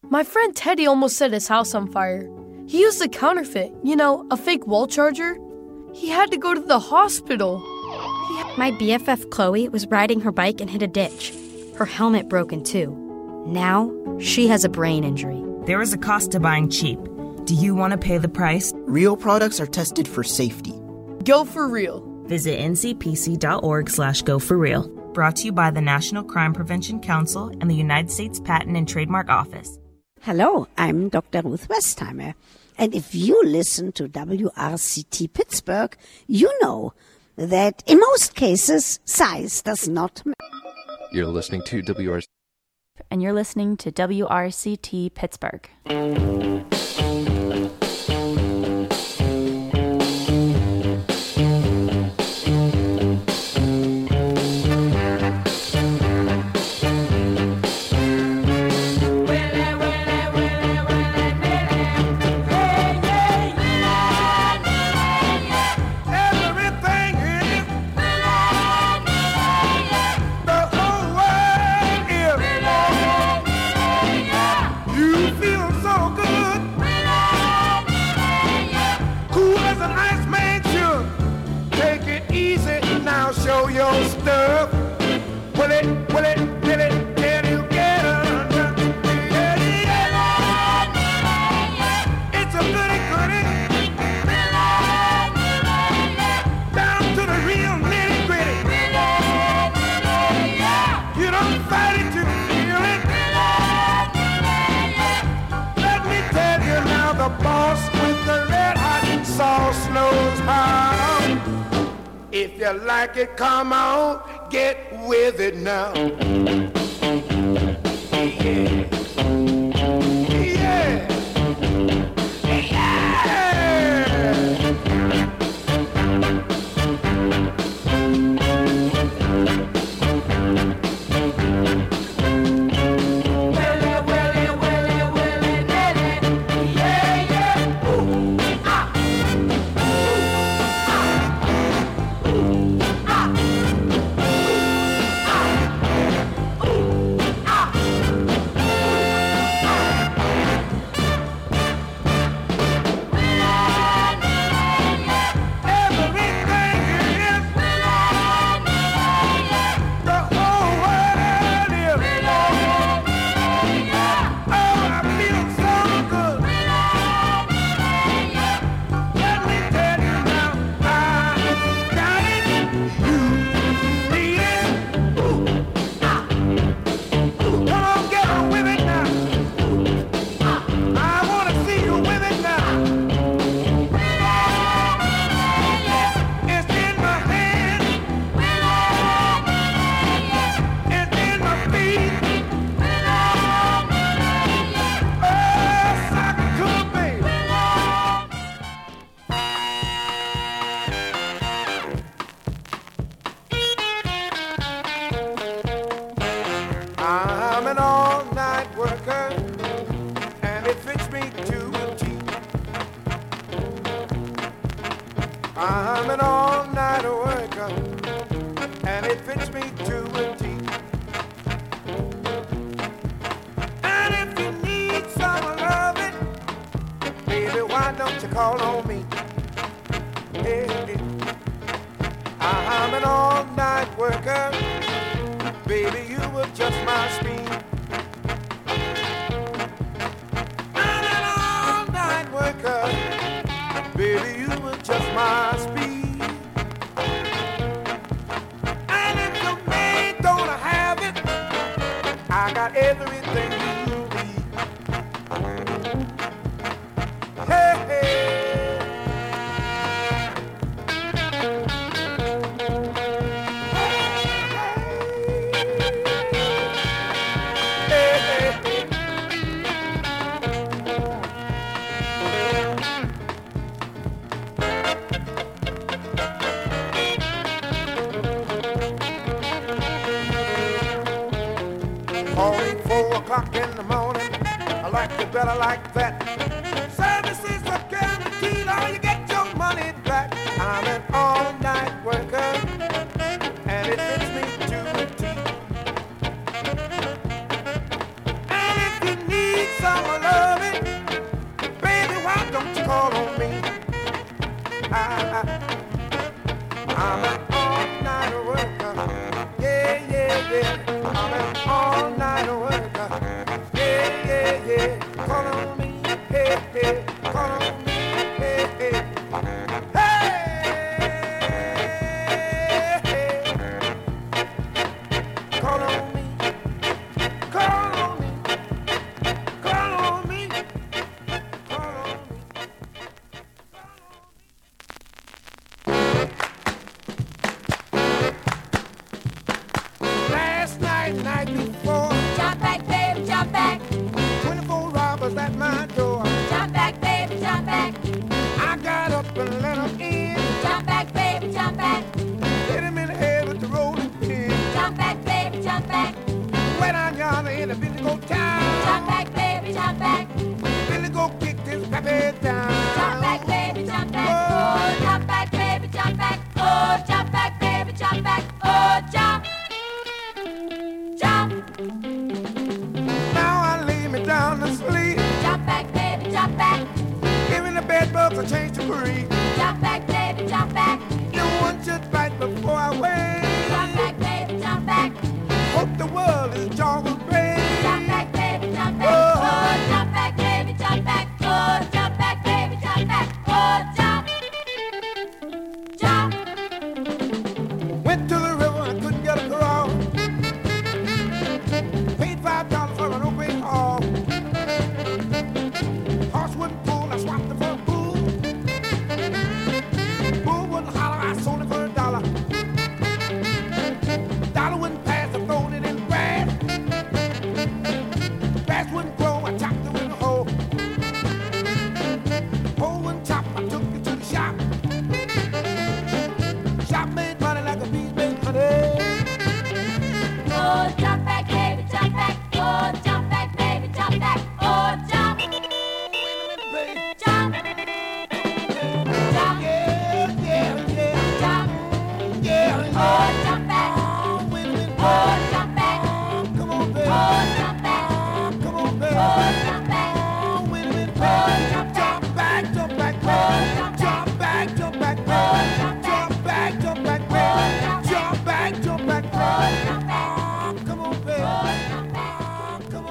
My friend Teddy almost set his house on fire. He used a counterfeit, a fake wall charger. He had to go to the hospital. My BFF Chloe was riding her bike and hit a ditch. Her helmet broken too. Now, she has a brain injury. There is a cost to buying cheap. Do you want to pay the price? Real products are tested for safety. Go for real. Visit ncpc.org/go4real. Brought to you by the National Crime Prevention Council and the United States Patent and Trademark Office. Hello, I'm Dr. Ruth Westheimer. And if you listen to WRCT Pittsburgh, you know that in most cases, size does not matter. You're listening to WRCT. And you're listening to WRCT Pittsburgh. If you like it, come on, get with it now. Yeah. Yeah. I'm an all-night worker, and it fits me to a T. And if you need some loving, baby, why don't you call on me? Yeah, yeah. I'm an all-night worker, baby, you were just my speed. I'm an all-night worker, baby, you were just my speed. And if your man don't have it, I got everything you need. Hey, hey. Calling 4 o'clock in the morning, I like you better like that. Services are guaranteed, or you get your money back. I'm an all-night worker, and it fits me to a T. And if you need some loving, baby, why don't you call on me? I'm an all-night worker. Yeah, yeah, yeah. I'm an all-night worker. Yeah, yeah, yeah. Call on me, hey, hey. Call on me, hey, hey. Hey, hey. Call on me. Call on me. Call on me. Call on me. Last night, night before, Jump back, baby, jump back. 24 robbers at my door. Jump back, baby, jump back. I got up and let them in. Jump back, baby, jump back. Hit him in the head with the rolling pin. Jump back, baby, jump back. Went on yonder in the Billy Goat town. Jump back, baby, jump back. Billy Goat kicked his pappy down. Jump back, baby, jump back. Oh, jump back, baby, jump back. Oh, jump back, baby, jump back. Oh, jump. Jump. Now I lay me down to sleep. Jump back, baby, jump back. Giving the bed bugs a change to breathe. Jump back, baby, jump back. You want your bite before I wait. Jump back, baby, jump back. Hope the world is jungle brave. Jump back, baby, jump back. Oh, jump back, baby, jump back. Oh, jump back, baby, jump back. Oh, jump. Jump. Went to the river and couldn't get across. Paid $5 for an open hall. Horse wouldn't pull, I swapped it for a bull. Bull wouldn't holler, I sold it for $1. Dollar wouldn't pass, I thrown it in the grass. Grass wouldn't grow, I chopped it with a hoe. Hoe wouldn't chop, I took it to the shop. Shop made money like a bee made honey. Oh, jump back, baby, jump back. Oh, jump back, baby, jump back. Oh, jump. Jump. Jump. Yeah, yeah, yeah, Jump. yeah, Oh, yeah. jump back. Wait a minute, Oh, jump back. come on, baby. Oh, jump back. Come on, baby. Oh, jump back. Wait a minute, Oh, baby. jump back. Jump back, jump back, Oh, baby. jump Jump back, jump back, Oh, baby. jump back. Jump back, jump back, Oh, baby. jump back. Jump back, jump back, Oh, baby. jump back. Come on, baby. Oh, jump back. Come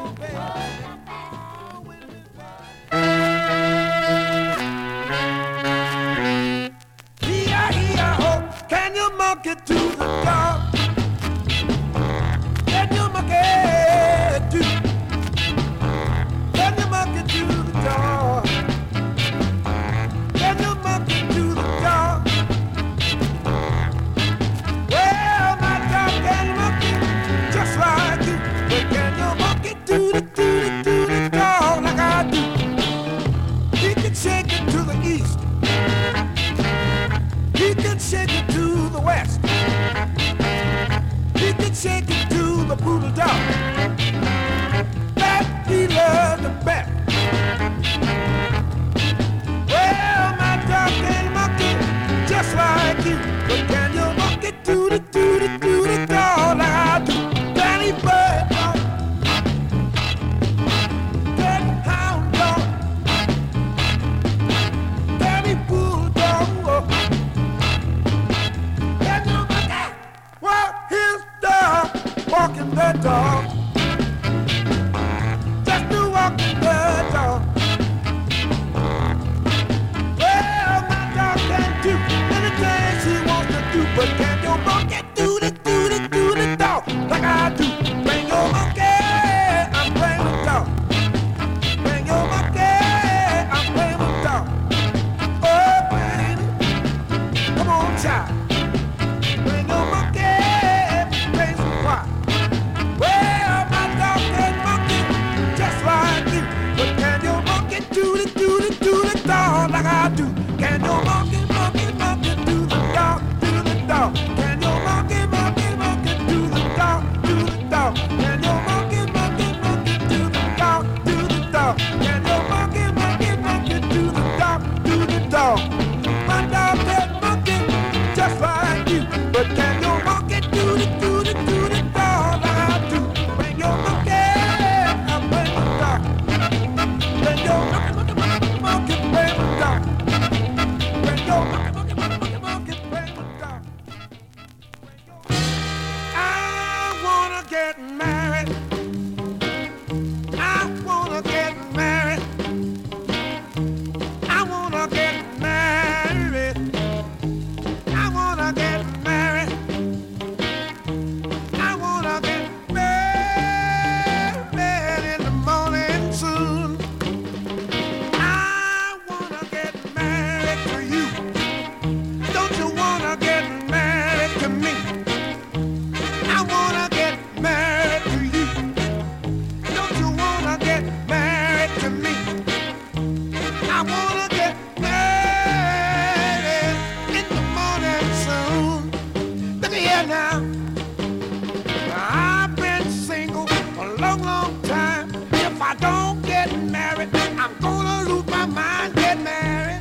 long time. If I don't get married, I'm gonna lose my mind. Get married.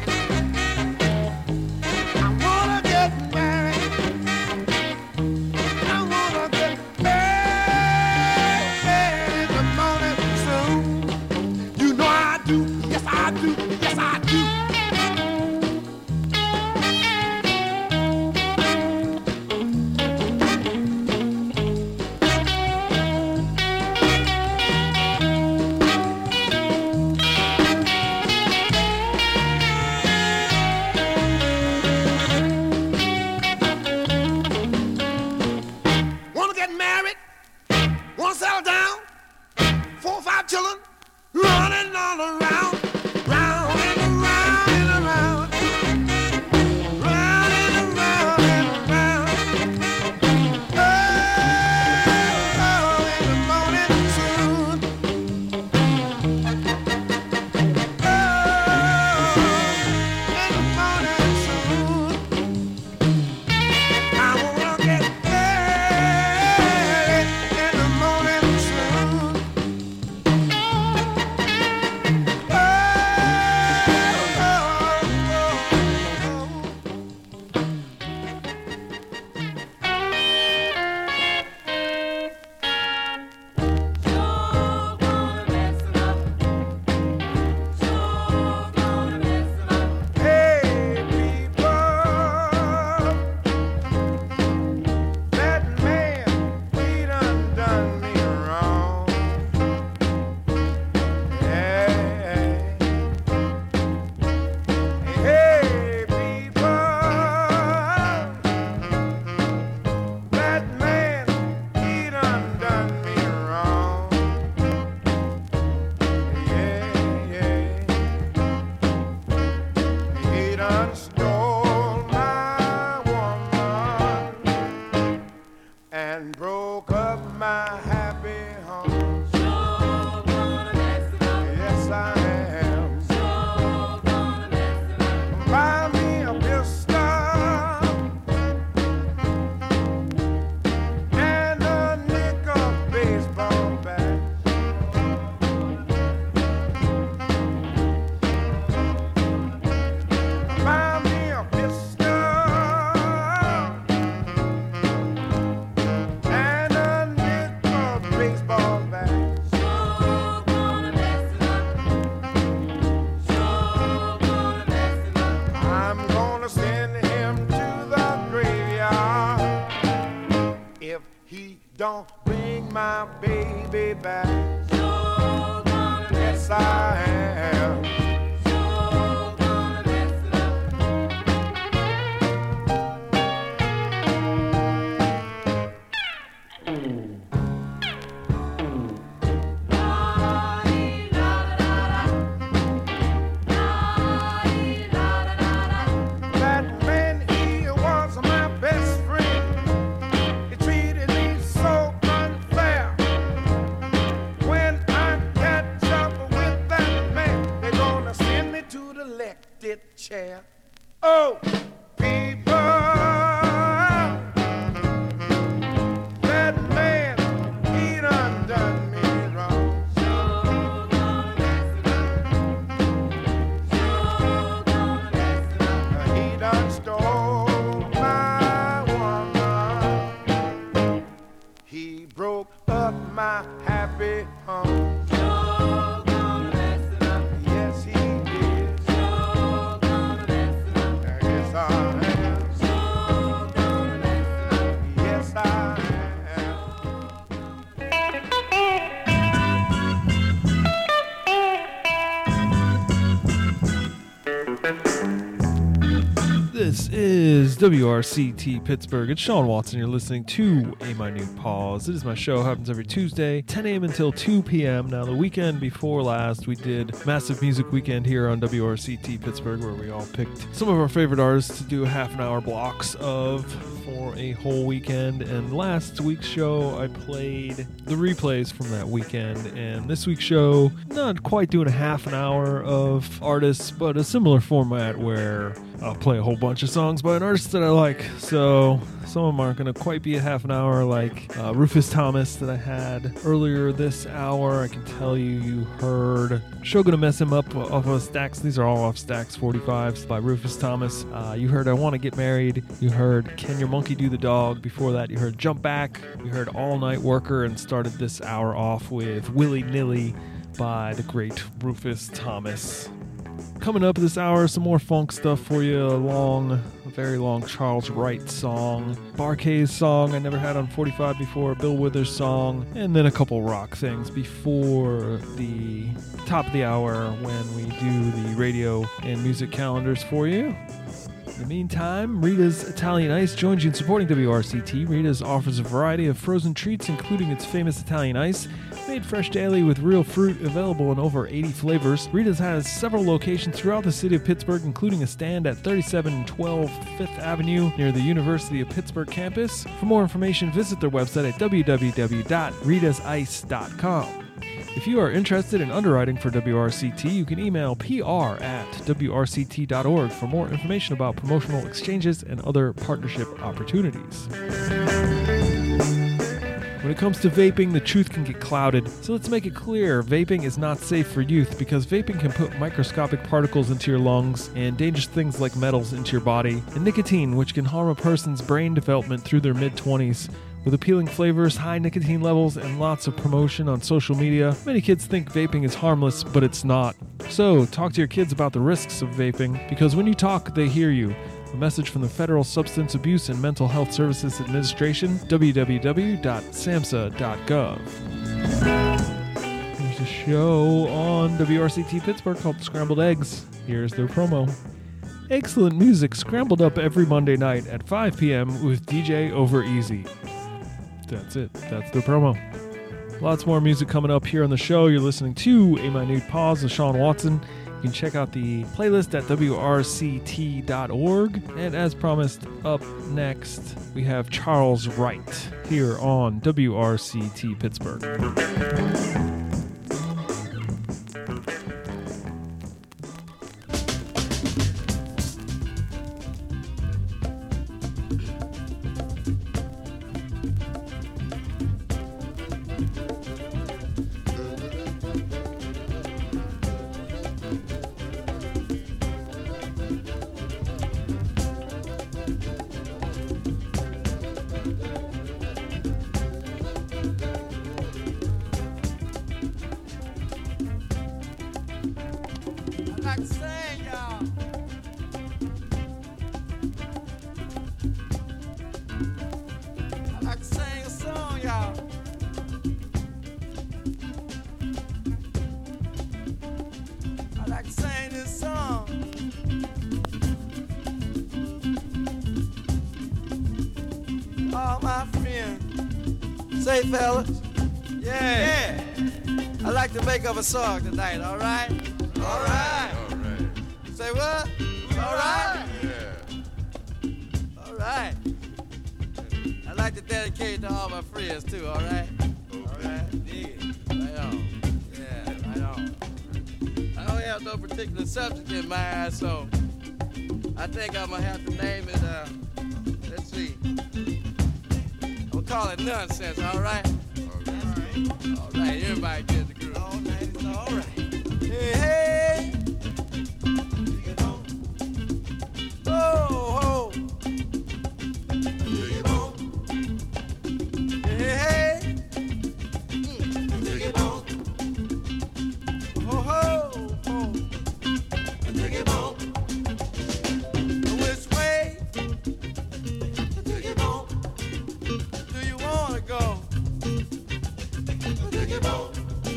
I wanna get married. I wanna get married in the morning soon. You know I do. Yes, I do. Yes, I do. Settle down, 4 or 5 children running all around, round and around and around, round and around and around. Oh, in the morning soon. Oh, in the morning soon. I wanna get married in the morning. Don't bring my baby back. Yes, I am. That man, he was my best friend. He treated me so unfair. When I catch up with that man, they're gonna send me to the elected chair. Oh, people, that man, he done me wrong. He done stole my woman. He broke up my happy home. Yes, he did. Yes, I am. Yes, I This is WRCT Pittsburgh. It's Sean Watson. You're listening to A Minute Pause. It is my show. It happens every Tuesday, 10 a.m. until 2 p.m. Now, the weekend before last, we did Massive Music Weekend here on WRCT Pittsburgh, where we all picked some of our favorite artists to do half-an-hour blocks of for a whole weekend. And last week's show, I played the replays from that weekend. And this week's show, not quite doing a half an hour of artists, but a similar format where I'll play a whole bunch of songs by an artist that I like. So some of them aren't going to quite be a half an hour like Rufus Thomas that I had earlier this hour. I can tell you heard Show Gonna Mess Him Up off of Stax. These are all off Stax 45s by Rufus Thomas. You heard I Want to Get Married. You heard Can Your Monkey Do the Dog. Before that, you heard Jump Back. You heard All Night Worker, and started this hour off with Willy Nilly by the great Rufus Thomas. Coming up this hour, some more funk stuff for you. A very long Charles Wright song, Bar-Kays song I never had on 45 before, Bill Withers song, and then a couple rock things before the top of the hour when we do the radio and music calendars for you. In the meantime, Rita's Italian Ice joins you in supporting WRCT. Rita's offers a variety of frozen treats, including its famous Italian Ice, made fresh daily with real fruit, available in over 80 flavors. Rita's has several locations throughout the city of Pittsburgh, including a stand at 3712 5th Avenue near the University of Pittsburgh campus. For more information, visit their website at www.ritasice.com. If you are interested in underwriting for WRCT, you can email pr@wrct.org for more information about promotional exchanges and other partnership opportunities. When it comes to vaping, the truth can get clouded. So let's make it clear, vaping is not safe for youth because vaping can put microscopic particles into your lungs and dangerous things like metals into your body, and nicotine, which can harm a person's brain development through their mid-20s. With appealing flavors, high nicotine levels, and lots of promotion on social media, many kids think vaping is harmless, but it's not. So, talk to your kids about the risks of vaping, because when you talk, they hear you. A message from the Federal Substance Abuse and Mental Health Services Administration, www.samhsa.gov. There's a show on WRCT Pittsburgh called Scrambled Eggs. Here's their promo. Excellent music scrambled up every Monday night at 5 p.m. with DJ Over Easy. That's it. That's their promo. Lots more music coming up here on the show. You're listening to A Minute Pause with Sean Watson. You can check out the playlist at WRCT.org. And as promised, up next, we have Charles Wright here on WRCT Pittsburgh. Say, fellas, yeah. I'd like to make up a song tonight, all right? All right. All right. Say what? All right. Yeah. All right. I'd like to dedicate it to all my friends, too, all right? Okay. All right. Dig it. Right on. Yeah, right on. I don't have no particular subject in mind, so I think I'm going to have to name it, let's see. Call it nonsense, all right? All right. All right, everybody get the groove. All night is all right. Hey, hey. Oh, ho. Hey, hey. Oh, ho, ho. Which way? Go.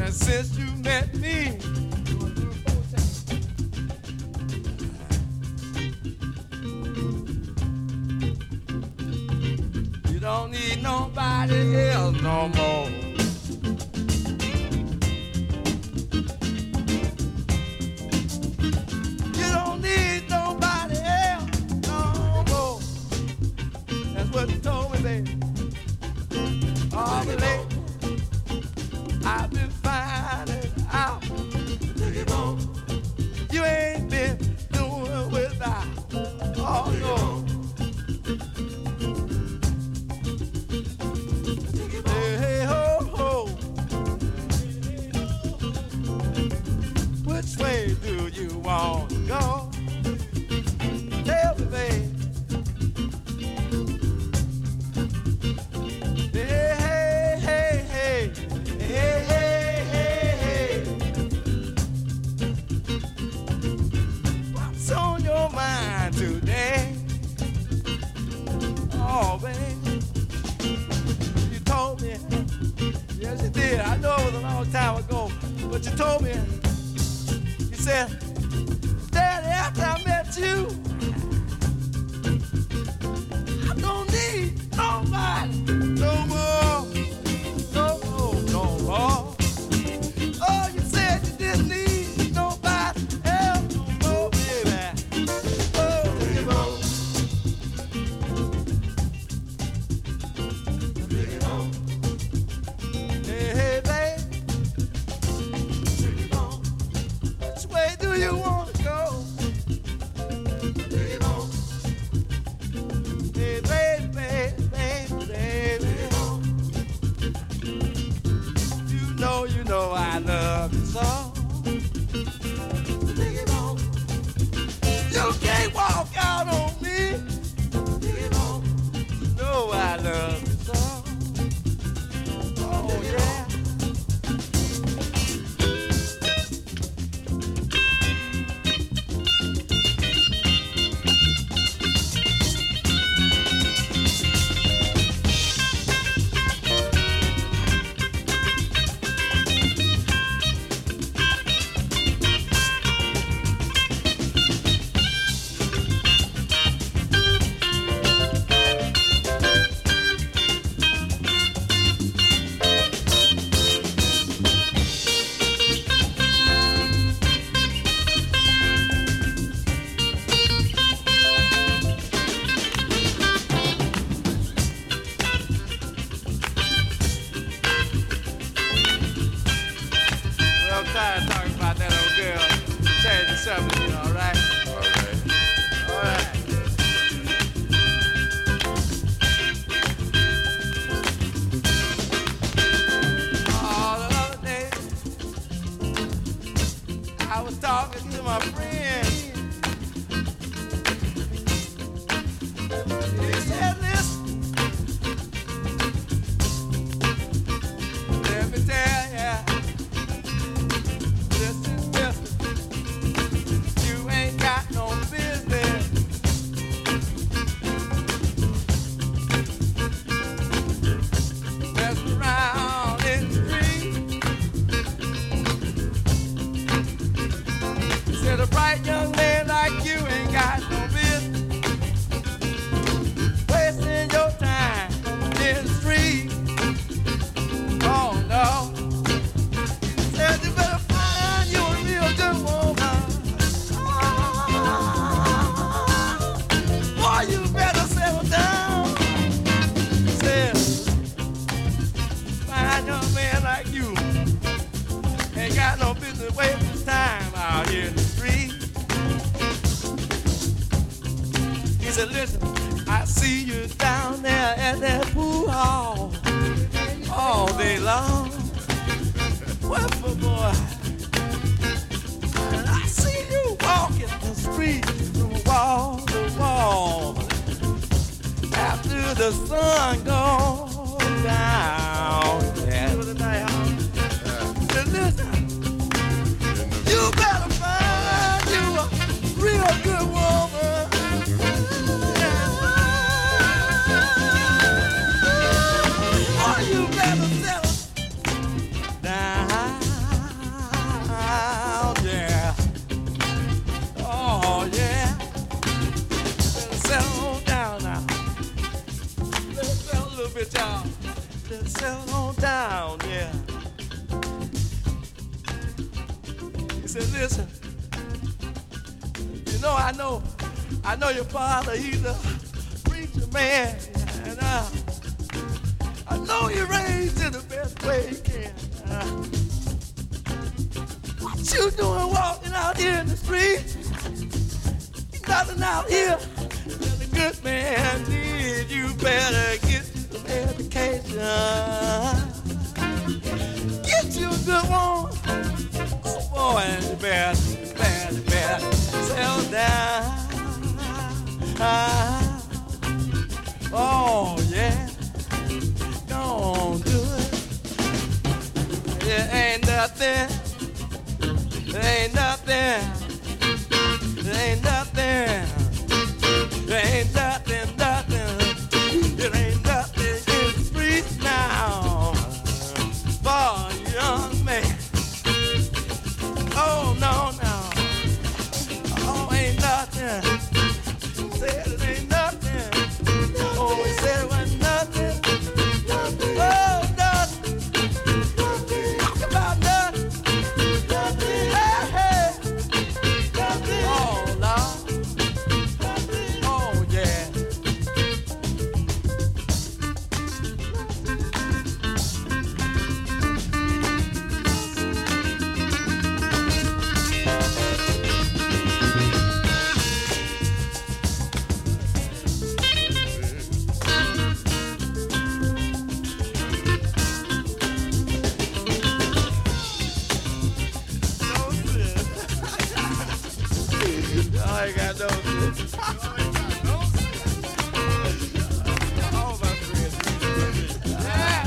And since you met me, you don't need nobody else no more. You don't need nobody else no more. That's what you told me, baby. Oh, baby, I've been finding out. You ain't been doing without. Oh, no. Hey, hey, ho, ho. Which way do you want to go? Tell me, babe. Hey, hey, hey, hey. Hey, hey, hey, hey. What's on your mind today? Oh, baby, you told me. Yes, you did. I know it was a long time ago, but you told me. You said, Daddy, after I met you, I don't need nobody no more. No more, no more. Oh, you said you didn't need nobody else no more, baby. Oh, baby. Hey, hey, babe. Which way do you want to go? Hey, baby, baby, baby. You know I love you so. You can't walk out on me. You know I love you so. Oh, yeah. Well, I'm tired of talking about that old girl. Change the subject, you know, all right? All right. Oh, the other day, I was talking to my friend. He said, listen, let me tell ya. Listen, you ain't got no business. Mess around in the street. Said a bright young man like you ain't got no business wasting your time in the street. Oh no. Said you better find you a real good woman. Boy, you better settle down. Said, find a young man like you ain't got no business wasting time out here in the street. He said, listen, I see you down there at that pool hall all day long. Well, boy, and I see you walking the street from wall to wall after the sun goes down. Yeah. Listen, you better find you a real good woman. Or you better settle down. said, listen, you know, I know your father, he's a preacher man, and I know you raised in the best way you can. What you doing walking out here in the street? Nothing out here that a good man needs. You better get some education. Get you a good one. Oh boy, and you better settle down. Oh yeah, don't do it. There ain't nothing. There ain't nothing. There ain't nothing. There ain't nothing. There ain't nothing in the streets now for a young man. Oh no. Oh, ain't nothing. Said it ain't nothing. Oh, he said it wasn't nothing. Oh, nothing. Talk about nothing. Hey. Oh, Lord. Oh, yeah. I ain't got no shit. All my friends. Yeah.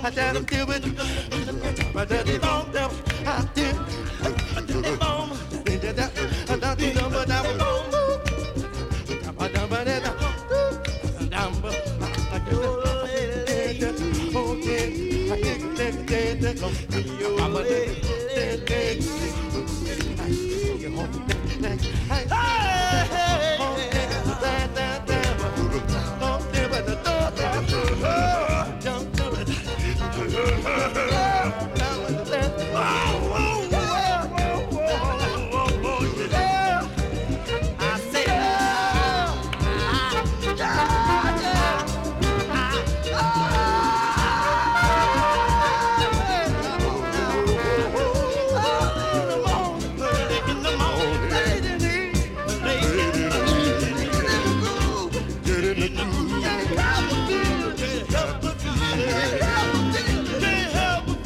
Can't help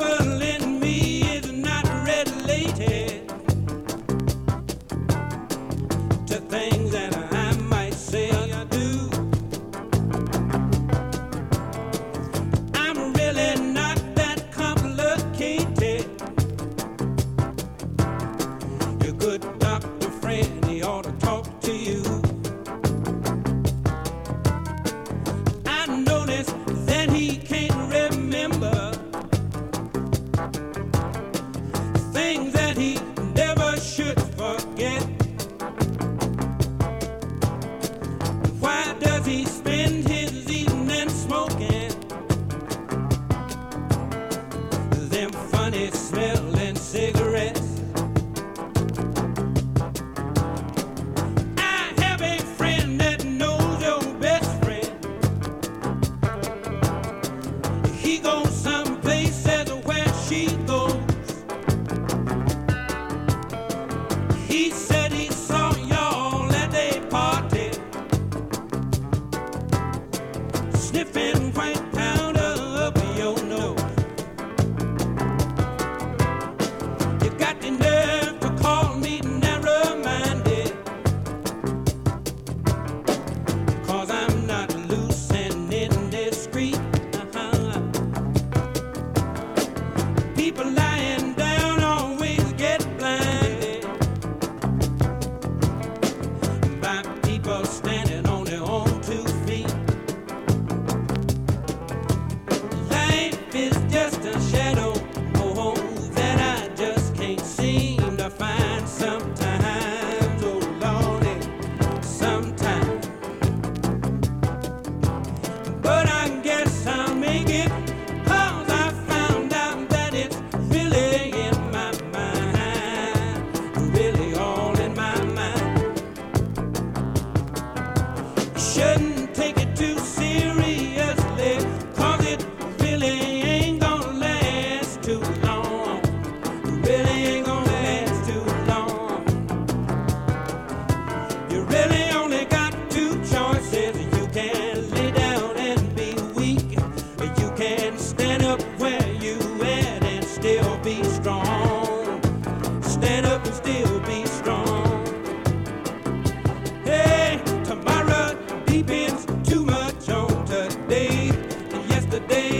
trouble in me is not related to things that I might say or do. I'm really not that complicated. Your good doctor friend, he ought to talk to you. I noticed that he can't remember things that he never should forget. Why does he spend his evening smoking them funny smelling cigarettes? I have a friend that knows your best friend. He goes some places where she goes. He said he saw y'all at a party, sniffing white powder up your nose. You got the nerve to call me narrow-minded, 'cause I'm not loose and indiscreet. People lying down always get blinded by people standing on their own 2 feet. Life is just a shadow, oh, that I just can't seem to find sometimes, oh Lordy, sometimes. But I guess I'll make it, 'cause I found out that it's really in my mind, really all in my mind. Shouldn't take it too seriously, 'cause it really ain't gonna last too long. Really ain't gonna last too long. You really only got 2 choices. You can lay down and be weak, or you can stand up where you at and still be strong. Stand up and still be strong. Hey, tomorrow depends too much on today and yesterday.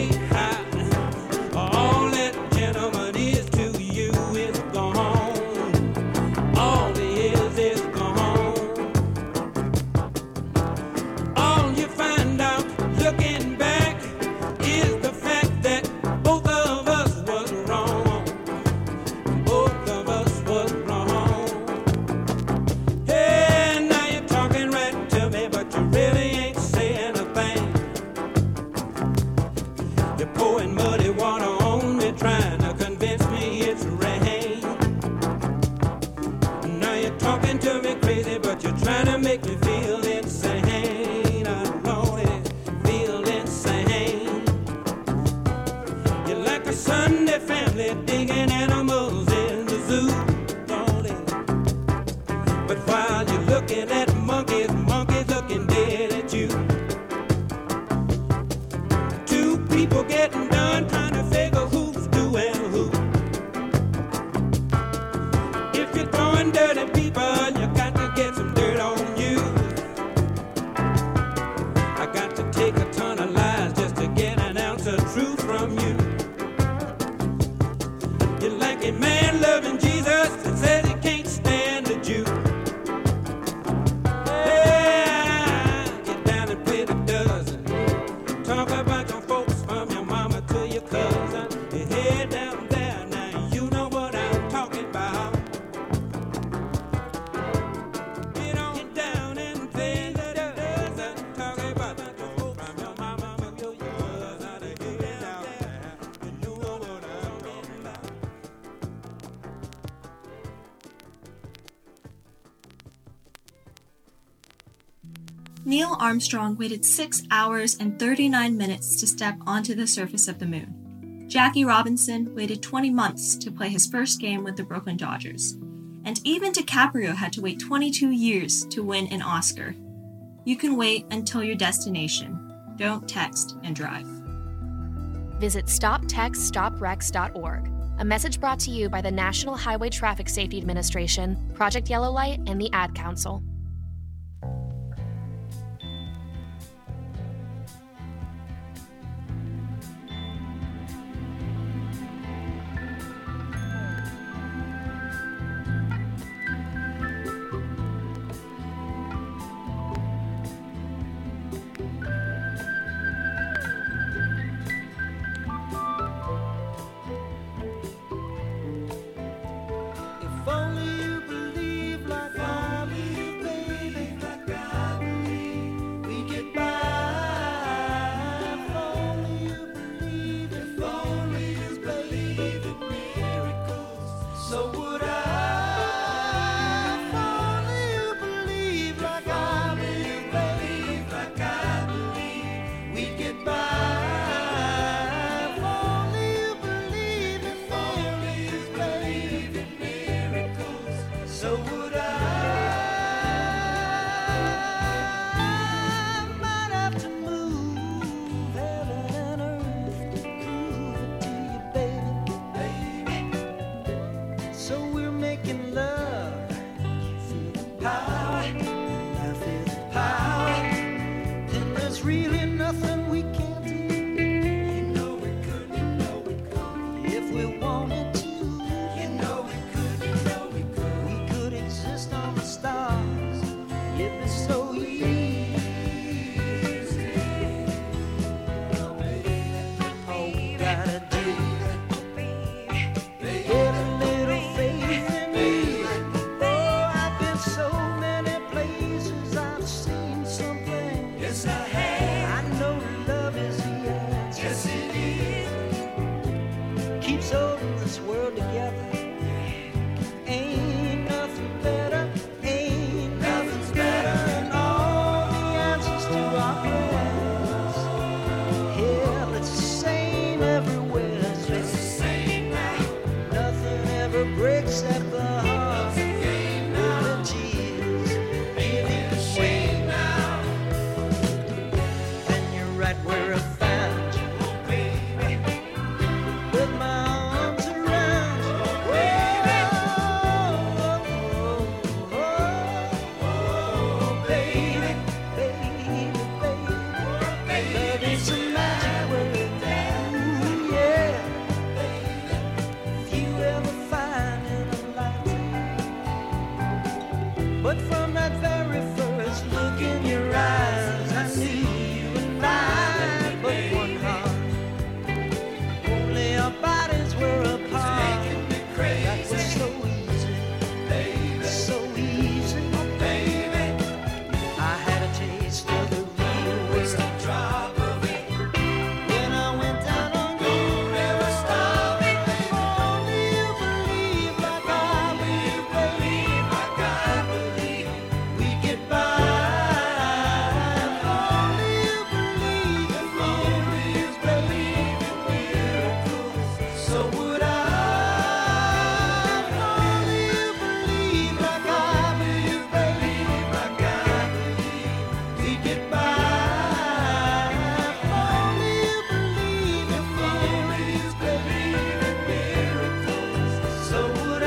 All that gentleman is to you is gone. All he is gone. All you find out looking back is the fact that both of us was wrong. Both of us was wrong. Hey, now you're talking right to me, but you really ain't saying a thing. You're pouring muddy water on me, trying to convince me it's rain. Now you're talking to me crazy, but you're trying to make me feel insane. I know it, feel insane. You're like a Sunday family digging animals in the zoo, Lordy. But while you're looking at monkeys, monkeys looking dead at you. 2 people getting done trying to figure who's doing who. If you're throwing dirty people, you got to get some dirt on you. I got to take a ton of lies just to get an ounce of truth from you. You're like a man loving Jesus that says he can't stand a Jew. Hey, get down and play the dozen. Talk about your folks from your mama to your cousin. Your head down there, now you know what I'm talking about. Get on down and play the dozen. Talk about your folks from your mama to your cousin. Your head down there, you know what I'm talking about. Neil Armstrong waited 6 hours and 39 minutes to step onto the surface of the moon. Jackie Robinson waited 20 months to play his first game with the Brooklyn Dodgers. And even DiCaprio had to wait 22 years to win an Oscar. You can wait until your destination. Don't text and drive. visit stoptextsstopwrecks.org. A message brought to you by the National Highway Traffic Safety Administration, Project Yellow Light, and the Ad Council. If only you believe like I believe, baby, like I believe, we get by. If only you believe, if only you believe in miracles, so would I. If only you believe like I believe, baby, like I believe, we get by. If only you believe, if only you believe in miracles, so would I. Might have to move heaven and earth to prove it to you, baby. So we're making love. You feel the power, I feel the power. Then there's really nothing we can't do. You know we could, you know we could. If we wanted to, you know we could, you know we could. We could exist on the stars. It'd be so easy. All we gotta do, get a little faith in me. Oh, I've been so many places, I've seen something. Yes, I have. I know love is the answer. Yes, it is. Keeps holding this world together. Ain't nothing better. Ain't nothing better. And all the answers to our prayers. Hell, it's the same everywhere. It's the same now. Nothing ever breaks at the heart. Only Jesus. Ain't it a shame now? And you're right where I found you, oh baby. With my arms around you, oh baby. Oh, baby, baby, baby. Love is a magic word. Ooh, yeah. If you ever find in a lifetime. But from that very first look in your eyes, I knew you and I but one heart. Only our bodies were apart. That was so easy, baby, so easy, baby. I had a taste of the real world. A drop of it when I went down on you. Never stop it. Only you believe like I believe, baby, like I believe, we get by. Only you believe, if only you believe in miracles, so would I. Only you believe like I believe, baby, like I believe, we get by. Only you believe, if only you believe in miracles, so would I.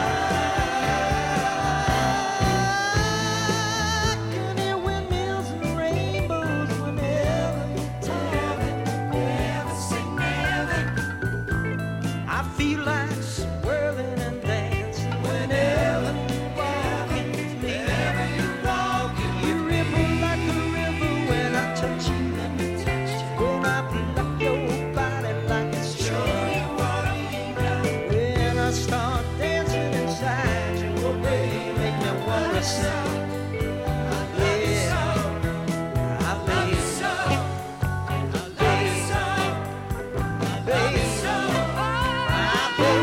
Can hear windmills and rainbows whenever you tell me, never say never. I feel like swirling and dancing whenever you're walking with me. Whenever you're walking, you ripple like a river when I touch you. When I pluck your body like a string. When I start dancing inside you, oh baby, make me wanna sing. Yeah, I love you so. I love you so. Baby, I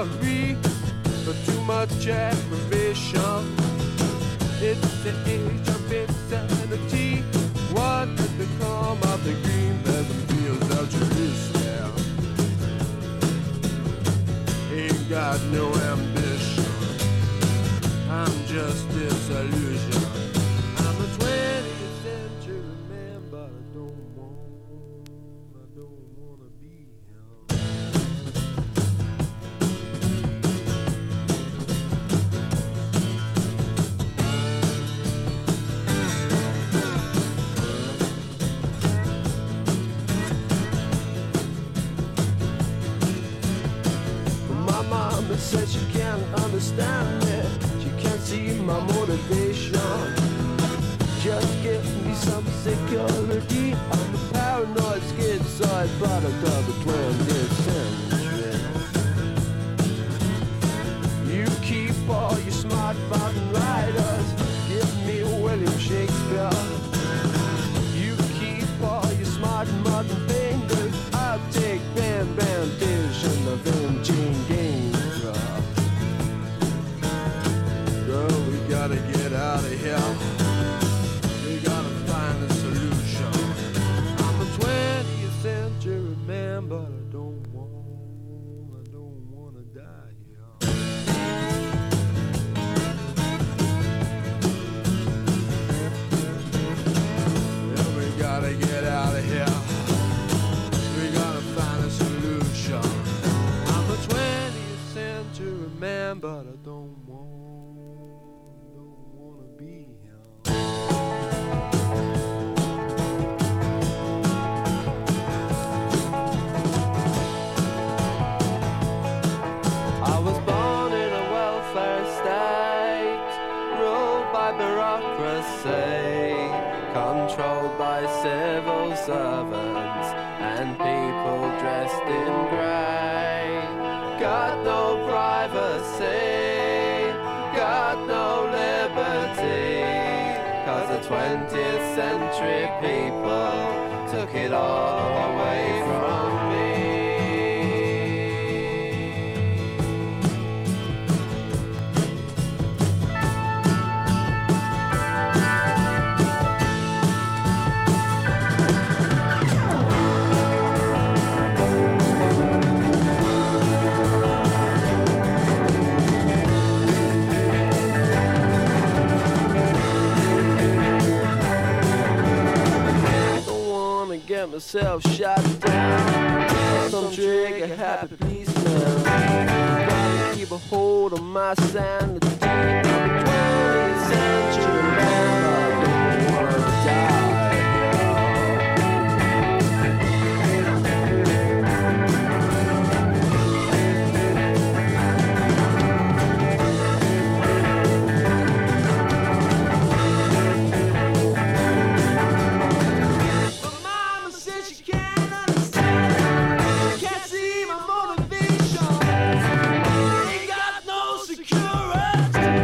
misery, but too much aggravation. It's the age of insanity. What has become of the green pleasant fields of Jerusalem? Ain't got no ambition. I'm just disillusion. I'm a 20th century man, but I don't wanna be him. My mama said she can't understand me. She can't see my motivation. Just give me some security. I'm a paranoid schizoid product of the 20th century. You keep all your smart button riders. Give me William Shakespeare. You keep all your smart modern fingers. I'll take Bandition of Jane Gaines. Girl, we gotta get out of here. We gotta find a solution. I'm a 20th century man, but I don't wanna die here. Yeah, we gotta get out of here. We gotta find a solution. I'm a 20th century man, but I don't wanna be him. I was born in a welfare state, ruled by bureaucracy, controlled by civil servants and people dressed in grey. Got no privacy, got no liberty, 'cause the 20th century people took it all away from me. Get myself shot down. Some trigger happy policeman. Gotta keep a hold on my sanity. I'm a 20th century man, I don't wanna die. Can't see my motivation. Ain't got no security.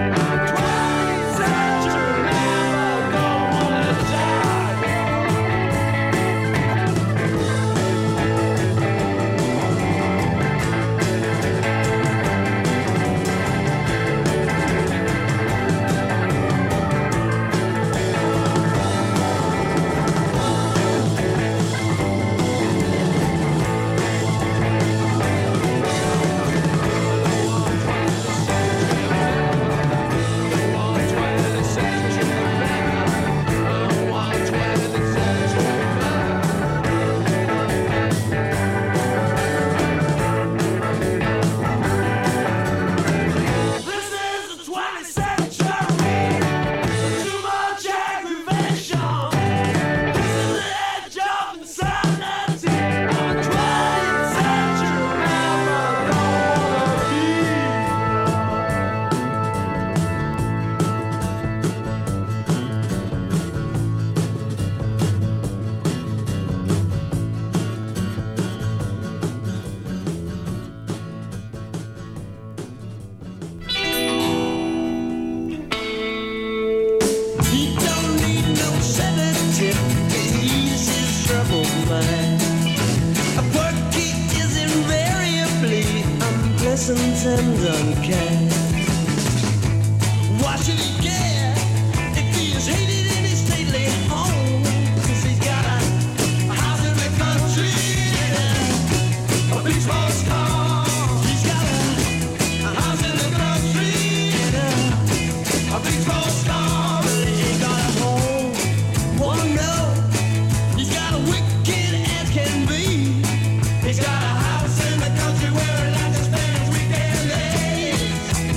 abandoned cat. Why should he care if he is hated in his stately home? 'Cause he's got a house in the country, a big sports car. He's got a house in the country, a big sports car. But he ain't got a home. Oh no, he's got a wicked as can be. He's got a house in the country where he likes to spend his weekend days.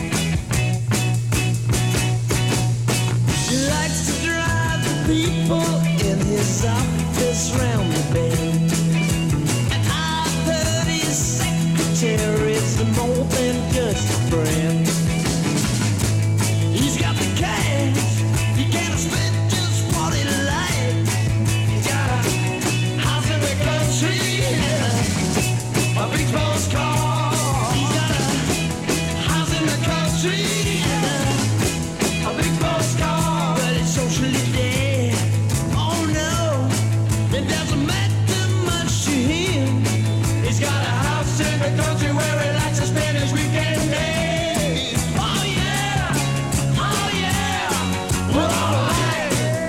He likes to drive the people in his office round the bend. And I've heard his secretary's more than just a friend. He's got the cash, he can't spend just what he likes. He's got a house in the country, a big sports car. He's got a house in the country, a big sports car. But it's socially dead. Oh no, it doesn't matter much to him. He's got a house in the country where he likes to spend his weekend days. Oh yeah, oh yeah, we're all right.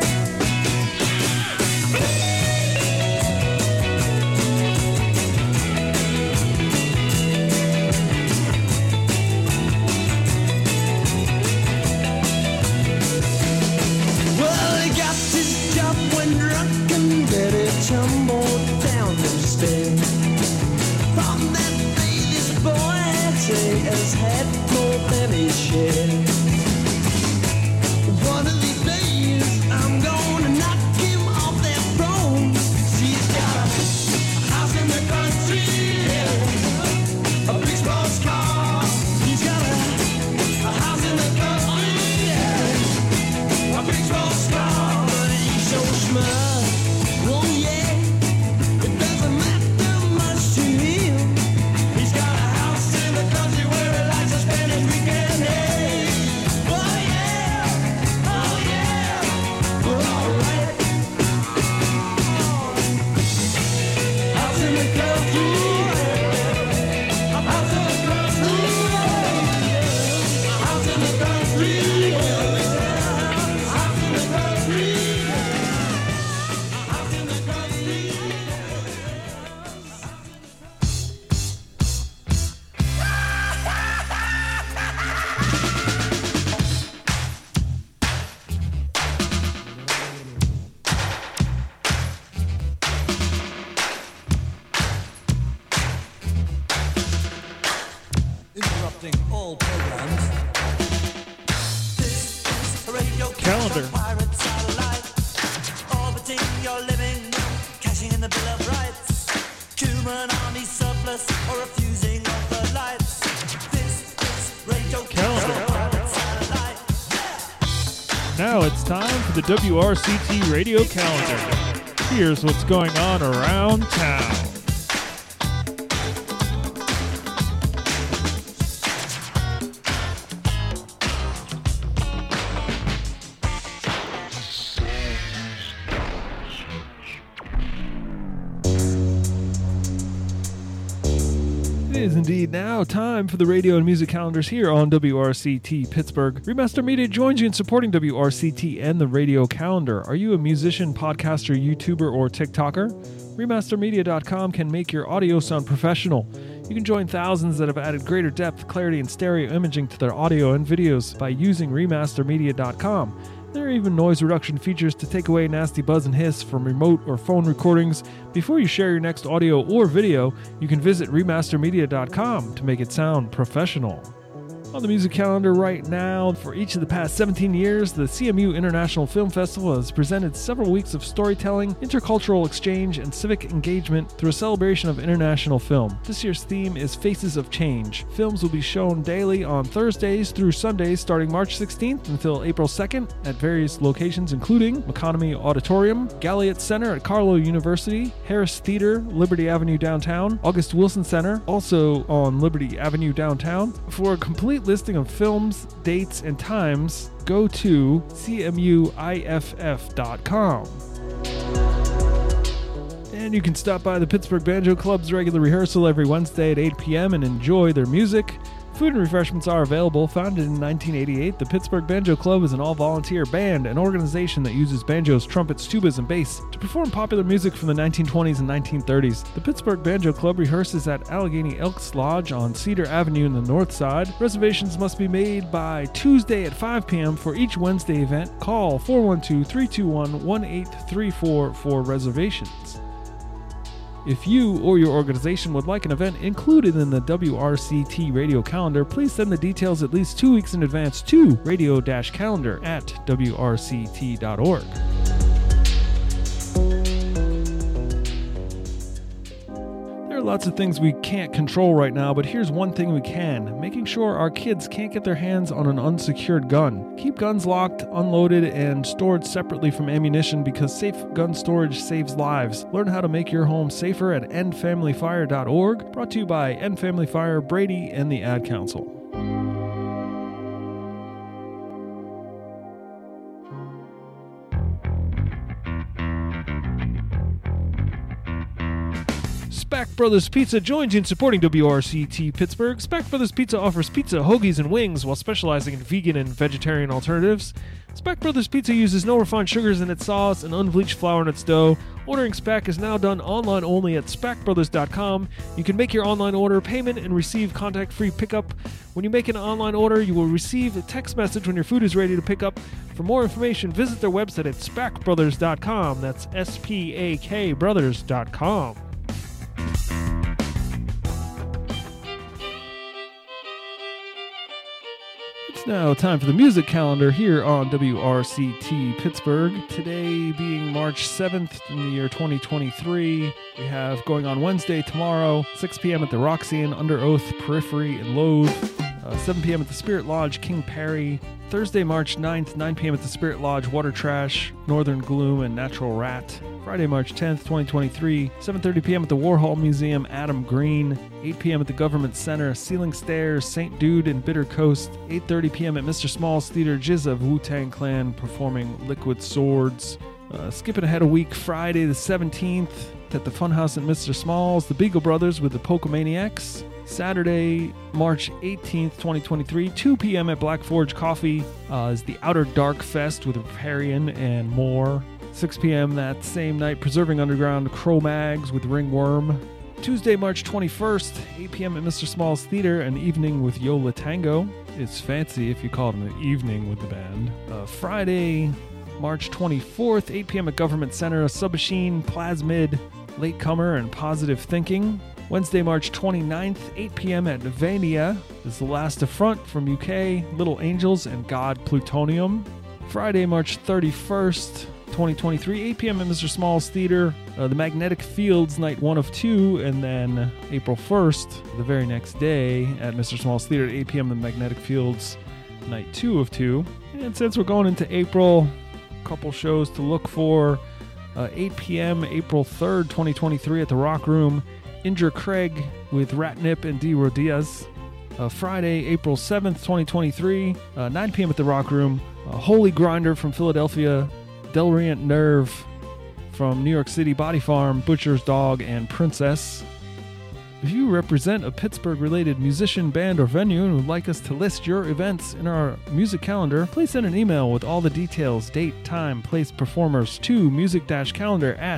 Well, he got his job when drunk and Betty tumbled down the stairs. From that day, this boy had say has had more than his share. One of these days, I'm gonna knock him off that throne. He's got a house in the country, a big sports car. He's got a house in the country, a big sports car. But he's so smart, oh yeah, it doesn't matter much to him. He's got a house in the country where he likes to spend his weekend days. Oh yeah, we're all right. House in the country, a house in the country, a house in the country, a house in the country, a house in the country. Interrupting all programs. This is a radio Calendar. pirate satellite, orbiting your living room, cashing in the Bill of Rights. Human army surplus or refusing of the lights. This is radio Calendar. pirate satellite. Now it's time for the WRCT radio calendar. Here's what's going on around town. It is indeed now time for the radio and music calendars here on WRCT Pittsburgh. Remaster Media joins you in supporting WRCT and the radio calendar. Are you a musician, podcaster, YouTuber, or TikToker? Remastermedia.com can make your audio sound professional. You can join thousands that have added greater depth, clarity, and stereo imaging to their audio and videos by using Remastermedia.com. There are even noise reduction features to take away nasty buzz and hiss from remote or phone recordings. Before you share your next audio or video, you can visit remastermedia.com to make it sound professional. On the music calendar right now, for each of the past 17 years, the CMU International Film Festival has presented several weeks of storytelling, intercultural exchange, and civic engagement through a celebration of international film. This year's theme is Faces of Change. Films will be shown daily on Thursdays through Sundays starting March 16th until April 2nd at various locations including McConomy Auditorium, Galliot Center at Carlow University, Harris Theater, Liberty Avenue downtown, August Wilson Center, also on Liberty Avenue downtown. For a complete listing of films, dates, and times, go to cmuiff.com. And you can stop by the Pittsburgh Banjo Club's regular rehearsal every Wednesday at 8 p.m. and enjoy their music. Food and refreshments are available. Founded in 1988, the Pittsburgh Banjo Club is an all-volunteer band, an organization that uses banjos, trumpets, tubas, and bass to perform popular music from the 1920s and 1930s. The Pittsburgh Banjo Club rehearses at Allegheny Elks Lodge on Cedar Avenue in the north side. Reservations must be made by Tuesday at 5 p.m. for each Wednesday event. Call 412-321-1834 for reservations. If you or your organization would like an event included in the WRCT radio calendar, please send the details at least 2 weeks in advance to radio-calendar@wrct.org. There are lots of things we can't control right now, but here's one thing we can: making sure our kids can't get their hands on an unsecured gun. Keep guns locked, unloaded, and stored separately from ammunition because safe gun storage saves lives. Learn how to make your home safer at endfamilyfire.org. Brought to you by End Family Fire, Brady, and the Ad Council. Spack Brothers Pizza joins you in supporting WRCT Pittsburgh. Spack Brothers Pizza offers pizza, hoagies, and wings while specializing in vegan and vegetarian alternatives. Spack Brothers Pizza uses no refined sugars in its sauce and unbleached flour in its dough. Ordering Spack is now done online only at spackbrothers.com. You can make your online order, payment, and receive contact-free pickup. When you make an online order, you will receive a text message when your food is ready to pick up. For more information, visit their website at spackbrothers.com. That's SPAK brothers.com. It's now time for the music calendar here on WRCT Pittsburgh. Today being March 7th in the year 2023. We have going on Wednesday, tomorrow, 6 p.m. at the Roxy Inn, Under Oath, Periphery, and Loathe. 7 p.m. at the Spirit Lodge, King Perry. Thursday, March 9th, 9 p.m. at the Spirit Lodge, Water Trash, Northern Gloom, and Natural Rat. Friday, March 10th, 2023, 7:30 p.m. at the Warhol Museum, Adam Green. 8 p.m. at the Government Center, Ceiling Stairs, St. Dude, and Bitter Coast. 8:30 p.m. at Mr. Small's Theater, Jizz of Wu-Tang Clan performing Liquid Swords. Skipping ahead a week, Friday the 17th at the Funhouse at Mr. Small's, the Beagle Brothers with the Pokemaniacs. Saturday, March 18th, 2023, 2 p.m. at Black Forge Coffee is the Outer Dark Fest with Riparian and more. 6 p.m. that same night, Preserving Underground, Cro-Mags with Ringworm. Tuesday, March 21st, 8 p.m. at Mr. Small's Theater, an evening with Yola Tango. It's fancy if you call it an evening with the band. Friday, March 24th, 8 p.m. at Government Center, Submachine, Plasmid, Latecomer, and Positive Thinking. Wednesday, March 29th, 8 p.m. at Vania is The Last Affront from UK, Little Angels, and God Plutonium. Friday, March 31st, 2023, 8 p.m. at Mr. Small's Theater, The Magnetic Fields, night 1 of 2, and then April 1st, the very next day, at Mr. Small's Theater at 8 p.m. The Magnetic Fields, night 2 of 2. And since we're going into April, a couple shows to look for. 8 p.m. April 3rd, 2023, at the Rock Room, Indra Craig with Ratnip and D. Rodias. Friday, April 7th, 2023, 9 p.m. at the Rock Room, Holy Grinder from Philadelphia, Delrient Nerve from New York City, Body Farm, Butcher's Dog, and Princess. If you represent a Pittsburgh-related musician, band, or venue and would like us to list your events in our music calendar, please send an email with all the details, date, time, place, performers to music-calendar@